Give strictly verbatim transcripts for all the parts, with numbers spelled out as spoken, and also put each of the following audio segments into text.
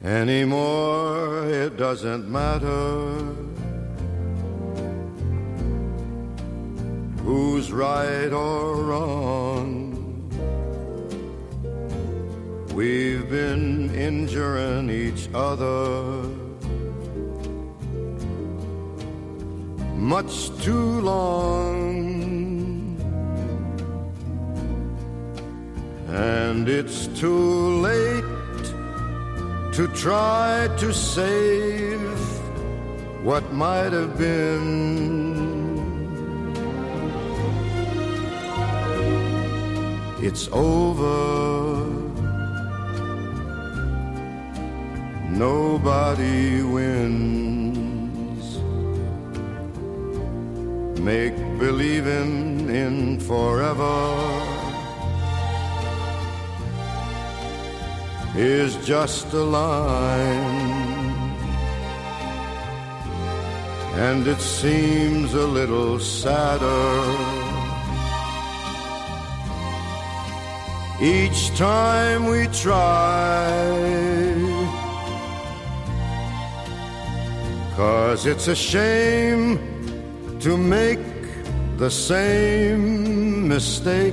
Anymore, it doesn't matter who's right or wrong. We've been injuring each other much too long, and it's too late to try to save what might have been. It's over. Nobody wins. Make believing in forever is just a line, and it seems a little sadder each time we try, 'cause it's a shame to make the same mistake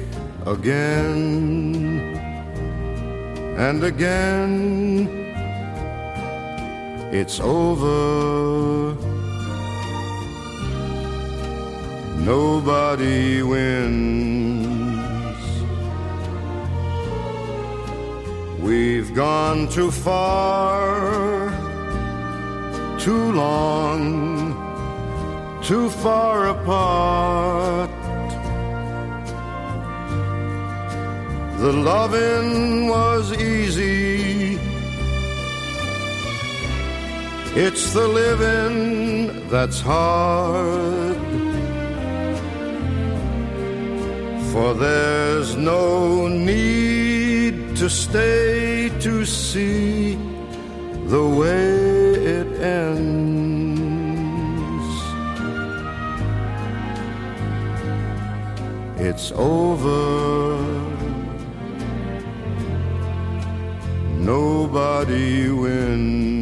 again and again. It's over. Nobody wins. We've gone too far, too long, too far apart. The loving was easy. It's the living that's hard. For there's no need to stay to see the way it ends. It's over. Nobody wins.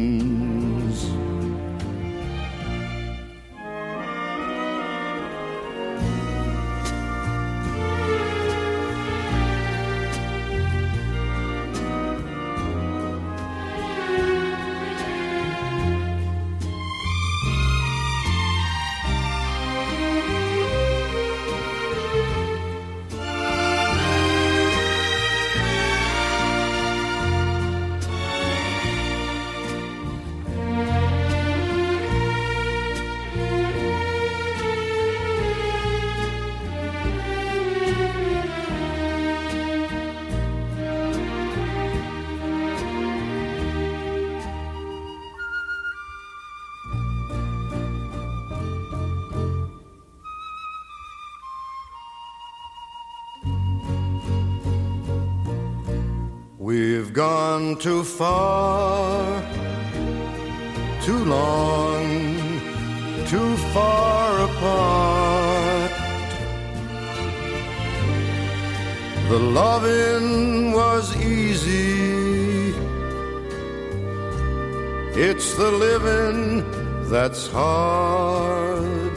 We've gone too far, too long, too far apart. The loving was easy. It's the living that's hard.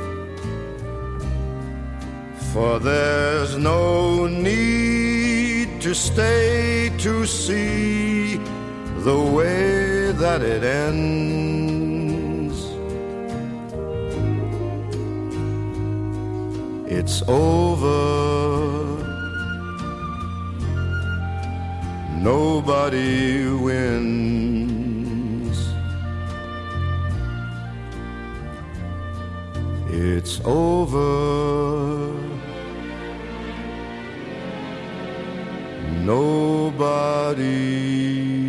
For there's no need to stay to see the way that it ends. It's over. Nobody wins. It's over. Nobody